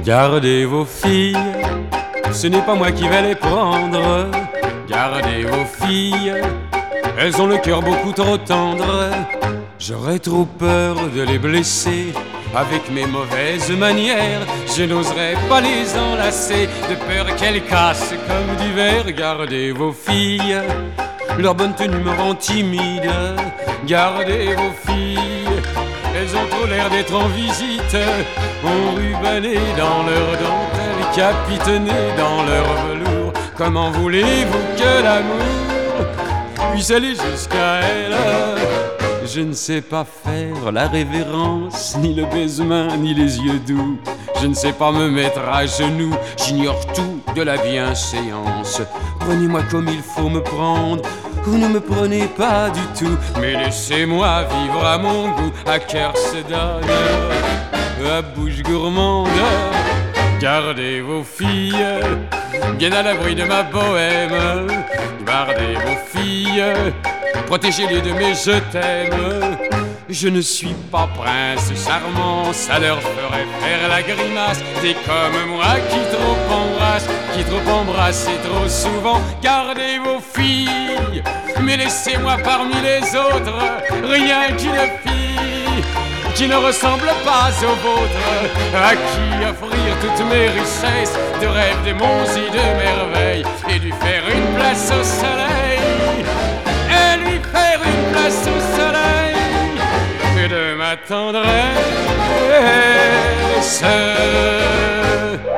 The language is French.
Gardez vos filles, ce n'est pas moi qui vais les prendre. Gardez vos filles, elles ont le cœur beaucoup trop tendre. J'aurais trop peur de les blesser avec mes mauvaises manières. Je n'oserais pas les enlacer de peur qu'elles cassent comme du verre. Gardez vos filles, leur bonne tenue me rend timide. Gardez vos filles, elles ont trop l'air d'être en visite, enrubannées dans leur dentelle, capitonnées dans leur velours. Comment voulez-vous que l'amour puisse aller jusqu'à elle? Je ne sais pas faire la révérence, ni le baisement, ni les yeux doux. Je ne sais pas me mettre à genoux, j'ignore tout de la bienséance. Prenez-moi comme il faut me prendre, ou ne me prenez pas du tout. Mais laissez-moi vivre à mon goût, à cœur se donne, à bouche gourmande. Gardez vos filles, bien à l'abri de ma bohème. Gardez vos filles, protégez-les de mes je t'aime. Je ne suis pas prince charmant, ça leur ferait faire la grimace. Des comme moi qui trop embrasse et trop souvent. Gardez vos filles, mais laissez-moi parmi les autres rien qu'une fille qui ne ressemble pas aux vôtres, à qui offrir toutes mes richesses, de rêves, de monts et de merveilles, et lui faire une place au soleil, et lui faire une place au soleil, et de ma tendresse.